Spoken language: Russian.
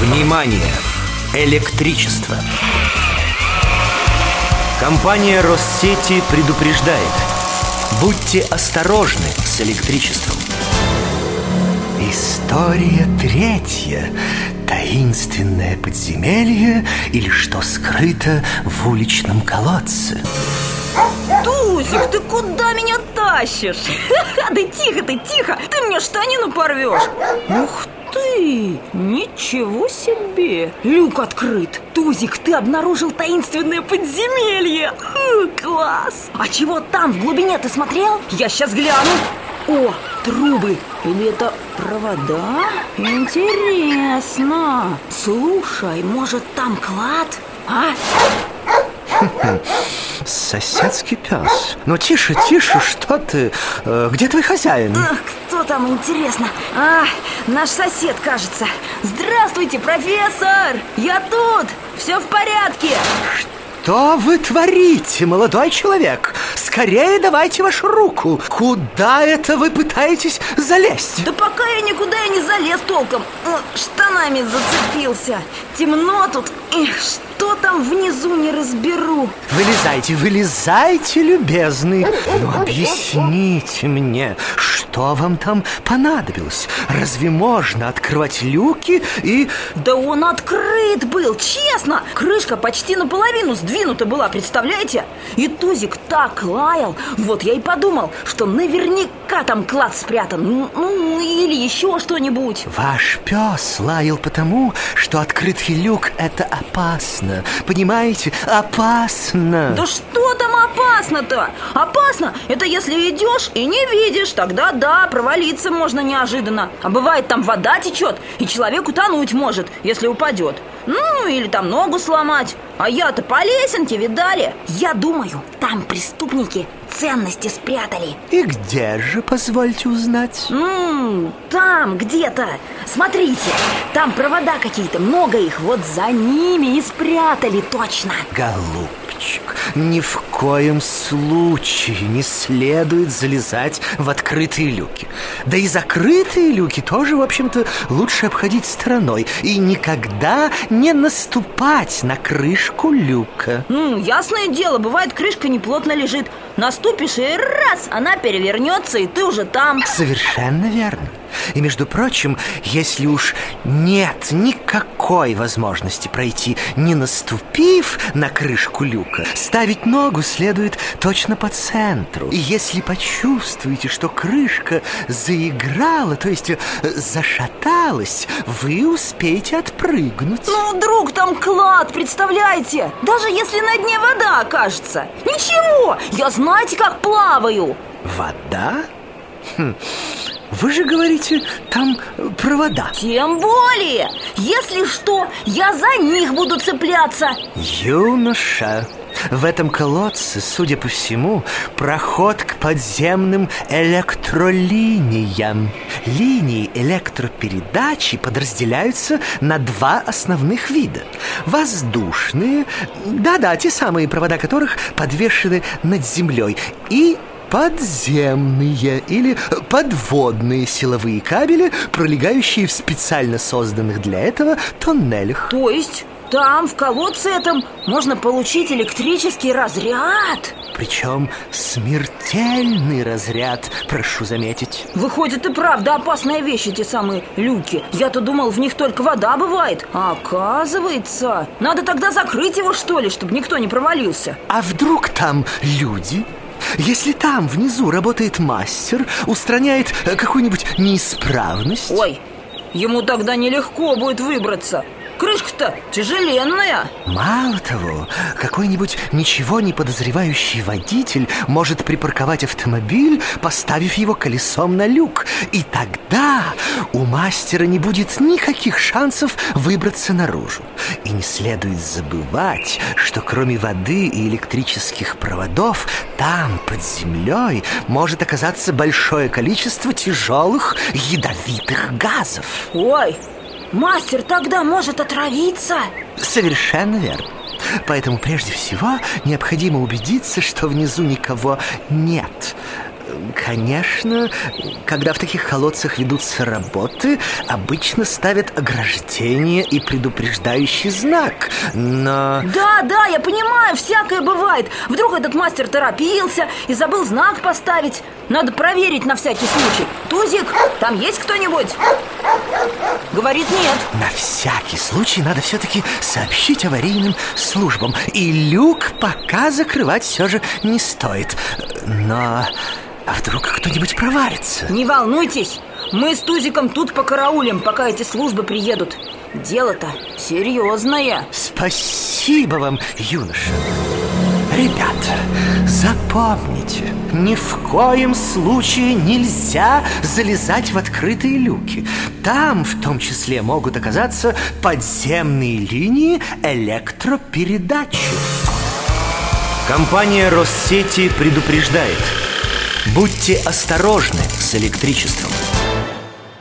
Внимание! Электричество. Компания Россети предупреждает: будьте осторожны с электричеством. История третья. Таинственное подземелье или что скрыто в уличном колодце. Тузик, ты куда меня тащишь? Да тихо ты, тихо, ты мне штанину порвешь. Ух ты, ничего себе. Люк открыт. Тузик, ты обнаружил таинственное подземелье. Класс. А чего там в глубине, ты смотрел? Я сейчас гляну. О, трубы. Или это провода? Интересно. Слушай, может там клад? А? Соседский пес. Ну тише, тише, что ты? Где твой хозяин? Кто там, интересно? Наш сосед, кажется. Здравствуйте, профессор! Я тут! Все в порядке! Что вы творите, молодой человек? Скорее давайте вашу руку. Куда это вы пытаетесь залезть? Да пока я никуда и не залез толком. Штанами зацепился. Темно тут. Что там внизу, не разберу. Вылезайте, вылезайте, любезный. Ну объясните мне, что вам там понадобилось? Разве можно открывать люки и... Да он открыт был, честно. Крышка почти наполовину сдвинута была, представляете? И Тузик так лаял. Вот я и подумал, что наверняка там клад спрятан. Ну или еще что-нибудь. Ваш пес лаял потому, что открытый люк — это опасно. Понимаете? Опасно. Да что там опасно-то? Опасно — это если идешь и не видишь. Тогда да, провалиться можно неожиданно. А бывает, там вода течет, и человек утонуть может, если упадет. Ну, или там ногу сломать. А я-то по лесенке, видали? Я думаю, там преступники ценности спрятали. И где же, позвольте узнать? Там где-то. Смотрите, там провода какие-то, много их. Вот за ними и спрятали точно. Голубчик, ни в коем случае не следует залезать в открытые люки. Да и закрытые люки тоже, в общем-то, лучше обходить стороной. И никогда не наступать на крышку люка. Ясное дело, бывает, крышка неплотно лежит. Наступишь, и раз, она перевернется, и ты уже там. Совершенно верно. И, между прочим, если уж нет никакой возможности пройти, не наступив на крышку люка, ставить ногу следует точно по центру. И если почувствуете, что крышка заиграла, то есть зашаталась, вы успеете отпрыгнуть. Ну, вдруг там клад, представляете? Даже если на дне вода окажется. Ничего, я знаете, как плаваю. Вода? Вы же говорите, там провода. Тем более, если что, я за них буду цепляться. Юноша, в этом колодце, судя по всему, проход к подземным электролиниям. Линии электропередачи подразделяются на два основных вида. Воздушные, да-да, те самые провода которых подвешены над землей, и подземные или подводные силовые кабели, пролегающие в специально созданных для этого тоннелях. То есть там, в колодце этом, можно получить электрический разряд? Причем смертельный разряд, прошу заметить. Выходит, и правда опасная вещь, эти самые люки. Я-то думал, в них только вода бывает. А оказывается, надо тогда закрыть его, что ли, чтобы никто не провалился. А вдруг там люди? Если там внизу работает мастер, устраняет какую-нибудь неисправность... Ой, ему тогда нелегко будет выбраться. Крышка-то тяжеленная. Мало того, какой-нибудь ничего не подозревающий водитель может припарковать автомобиль, поставив его колесом на люк. И тогда у мастера не будет никаких шансов выбраться наружу. И не следует забывать, что кроме воды и электрических проводов, там, под землей, может оказаться большое количество тяжелых ядовитых газов. Ой, мастер тогда может отравиться. Совершенно верно. Поэтому прежде всего необходимо убедиться, что внизу никого нет. Конечно, когда в таких колодцах ведутся работы, обычно ставят ограждение и предупреждающий знак, но... Да, я понимаю, всякое бывает. Вдруг этот мастер торопился и забыл знак поставить. Надо проверить на всякий случай. Тузик, там есть кто-нибудь? Говорит, нет. На всякий случай надо все-таки сообщить аварийным службам. И люк пока закрывать все же не стоит. Но... А вдруг кто-нибудь провалится? Не волнуйтесь, мы с Тузиком тут покараулим, пока эти службы приедут. Дело-то серьезное. Спасибо вам, юноша. Ребята, запомните, ни в коем случае нельзя залезать в открытые люки. Там в том числе могут оказаться подземные линии электропередачи. Компания Россети предупреждает: будьте осторожны с электричеством.